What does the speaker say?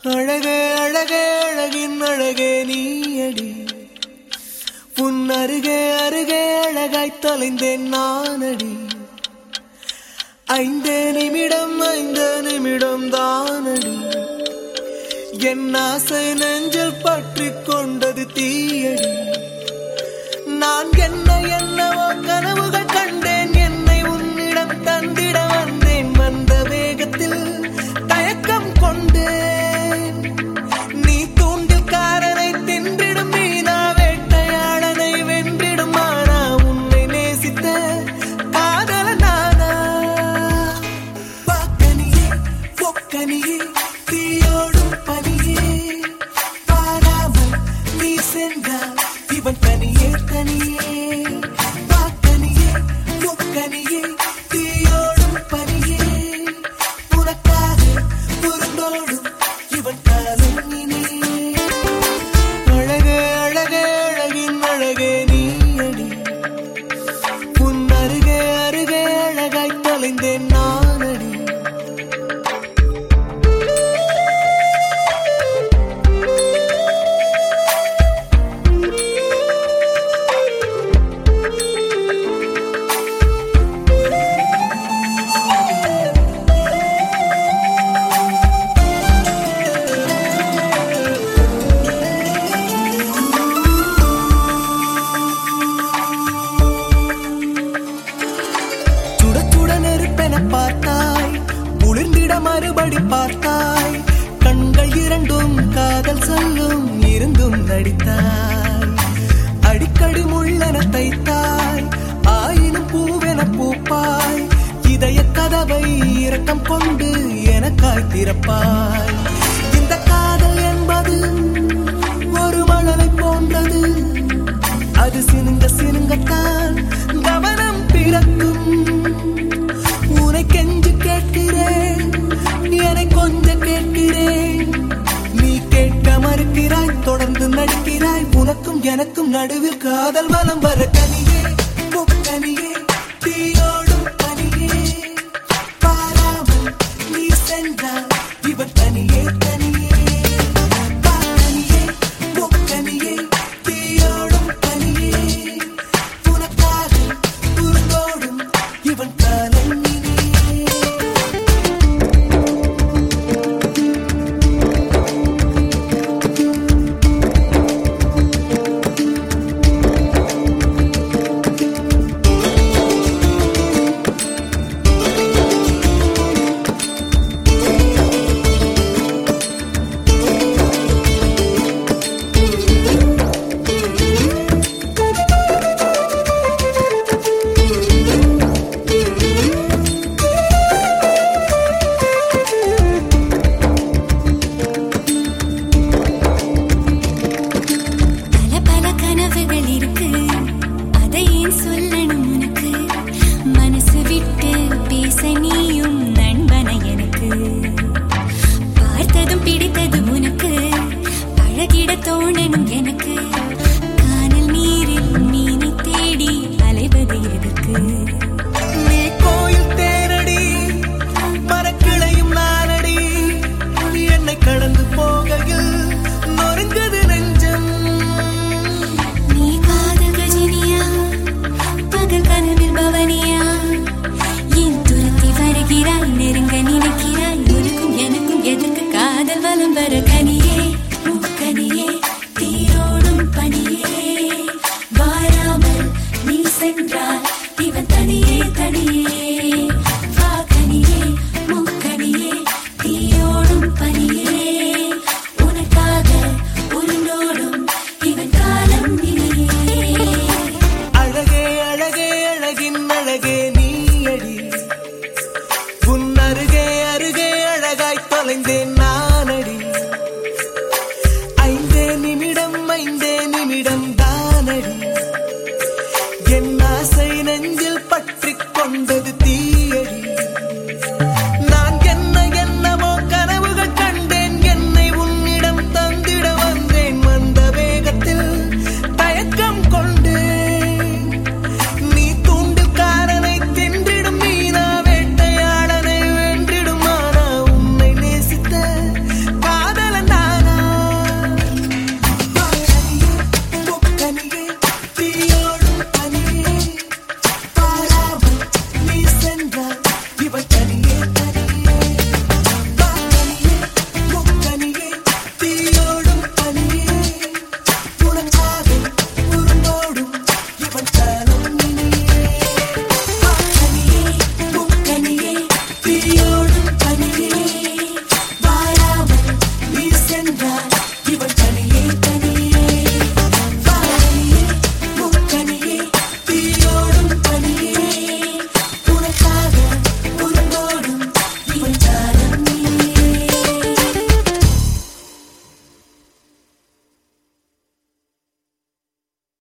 அழகே அழகே அழகின் அழகே நீயடி, உன் அருகே அருகே அழகாய் தொலைந்தேன் நானடி. 5 நிமிடம் தானடி, என் ஆசை நெஞ்சில் பற்றி கொண்டது தீயடி. நான் என்னவோ கனவுகள் கண்டேன், என்னை உன்னிடம் தந்திட வந்தேன். வந்த வேகத்தில் தயக்கம் கொண்டேன், நீ தூண்டில்காரனை தின்றிடும் மீனா வேட்டையாளனை வென்றிடும் மானா. உன்னை நேசித்த காதல நானா? பாக்கனியே பொக்கனியே தீயோடும் பனியே, பாராமல் நீ சென்றால் இவன் தனியே தனியே. பாக்கனியே பொக்கனியே தீயோடும் பனியே, உனக்காக புறந்தோடும் இவன் காலம் இனியே. அழகே அழகே அழகின் அழகே நீயடி, உன் அருகே அருகே அழகாய் தொலைந்தேன் நானடி. பார்த்தாய் குளிர்ந்திட மறுபடி பார்த்தாய், கண்கள் இரண்டும் காதல் சொல்லும் இருந்தும் நடித்தாய். அடிக்கடி முள்ளென தைத்தாய், ஆயினும் பூவென பூப்பாய். இதய கதவை இரக்கம் கொண்டு எனக்காய் திறப்பாய். இந்த காதல் என்பது ஒரு மழலை போன்றது, அது சினுங்கத்தான் கவனம் பிறக்கும். உன்னை கெஞ்சு கேட்கிறேன், என்னை கொஞ்சம் கேட்கிறேன். நீ கேட்க மறுக்கிறாய், தொடர்ந்து நடிக்கிறாய். உனக்கும் எனக்கும் நடுவில் காதல் வலம் வர கனியே முக்கனியே தீயோடும் பனியே, பாராமல் நீ சென்றால் இவன் தனியே தனியே. பாக்கனியே முக்கனியே தீயோடும் பனியே, உனக்காக புறந்தோடும் இவன் காலம். தோணனும் எனக்கு கானல் நீரில் மீனை தேடி அலைவது எதற்கு? நீ கோயில் தேரடி மரக்கிளையும் நானடி, என்னை கடந்து போகையில் நொறுங்குது நெஞ்சம். நீ காதல் கஜினியா பகல் கனவில் பவனியா, என் துரத்தி வருகிறாய் நெருங்க நினைக்கிறாய். உனக்கும் எனக்கும் எதற்கு காதல் வலம் வர கனியே முக்கனியே தீயோடும் பனியே, வாராமல் நீ சென்றால் இவன் தனியே தனியே.